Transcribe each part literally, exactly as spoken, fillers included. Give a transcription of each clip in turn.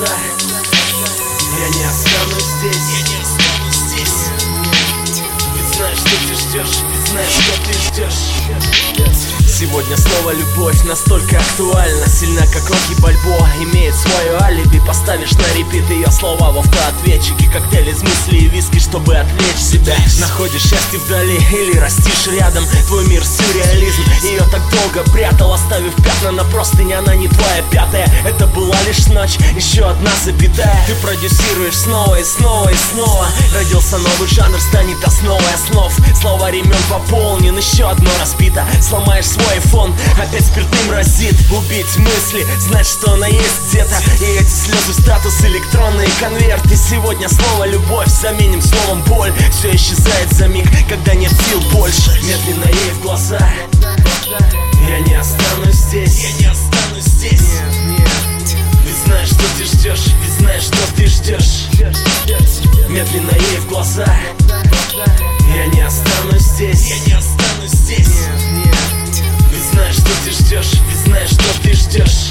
глаза. Я не останусь здесь, я не останусь здесь. Ведь знаешь, что ты ждешь, ведь знаешь, что ты ждешь. Сегодня слово «любовь» настолько актуально, сильна, как Рокки Бальбоа, имеет свое алиби. Поставишь на репит ее слова в автоответчике, коктейль из мыслей и виски, чтобы отвлечь себя. Находишь счастье вдали или растишь рядом, твой мир сюрреализм. Ее так долго прятал, оставив пятна на простыне. Она не твоя пятая, это была лишь ночь, еще одна запятая. Ты продюсируешь снова и снова и снова. Родился новый жанр, станет основой основ. Слово ремен пополнен, еще одно разбито. Сломаешь свой айфон, опять спиртным разит. Убить мысли, знать, что она есть где-то. И эти слезы, статус, электронные конверты. Сегодня слово «любовь» заменим словом «боль». Все исчезает за миг, когда нет сил больше. Медленно ей в глаза. Я не останусь здесь, я не останусь здесь. Нет, нет. Ведь знаешь, что ты ждешь, ведь знаешь, что ты ждешь. Медленно ей в глаза. Я не останусь здесь, я не останусь здесь. Нет, нет. Ведь знаешь, что ты ждешь, ведь знаешь, что ты ждешь.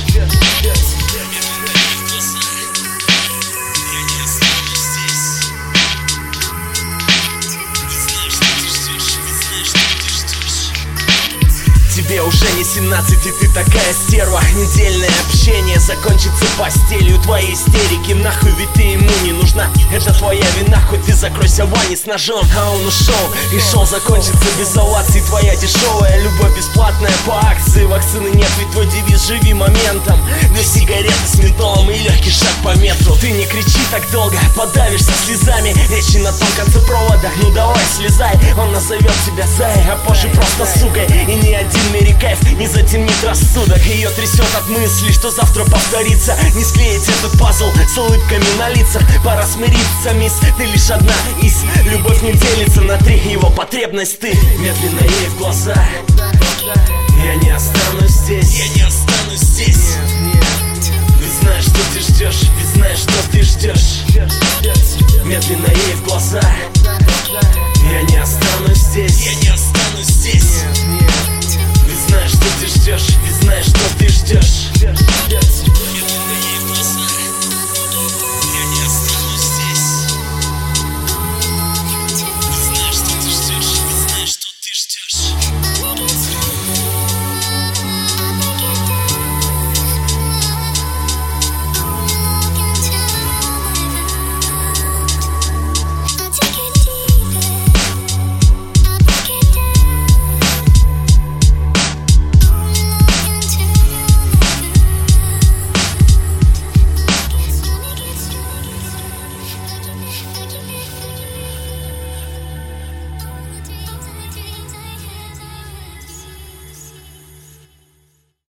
Тебе уже не семнадцать, и ты такая стерва. Недельное общение закончится постелью. Твои истерики нахуй, ведь ты ему не нужна. Это твоя вина, хоть ты закройся в ванне с ножом. А он ушел, и шоу закончится без оваций. Твоя дешевая любовь бесплатная по акции. Вакцины нет, ведь твой девиз «живи моментом». Две сигареты с ментолом и легкий шаг по метру. Ты не кричи так долго, подавишься слезами. Речи на том конце провода, ну давай слезай. Он назовет тебя Зай, а позже просто сукой. И ни один в мире кайф не затемнит рассудок. Ее трясет от мысли, что завтра повторится. Не склеить этот пазл с улыбками на лицах. Пора смириться, мисс, ты лишь одна из. Любовь не делится на три, его потребность ты. Медленно ей в глаза. Я не останусь здесь, я не останусь здесь. Нет, нет. Ведь знаешь, что ты ждешь, ведь знаешь, что ты ждешь. Медленно ей в глаза. Я не останусь здесь, я не останусь здесь.